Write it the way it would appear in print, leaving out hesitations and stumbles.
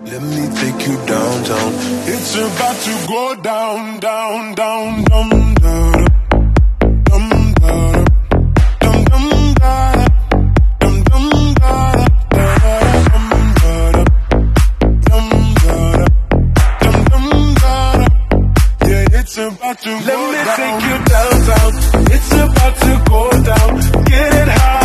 Let me take you downtown. It's about to go down, down, down, down, down, down, down, down, down, down, down, down. Yeah, it's about to go down. Let me take you downtown. It's about to go down. Getting high.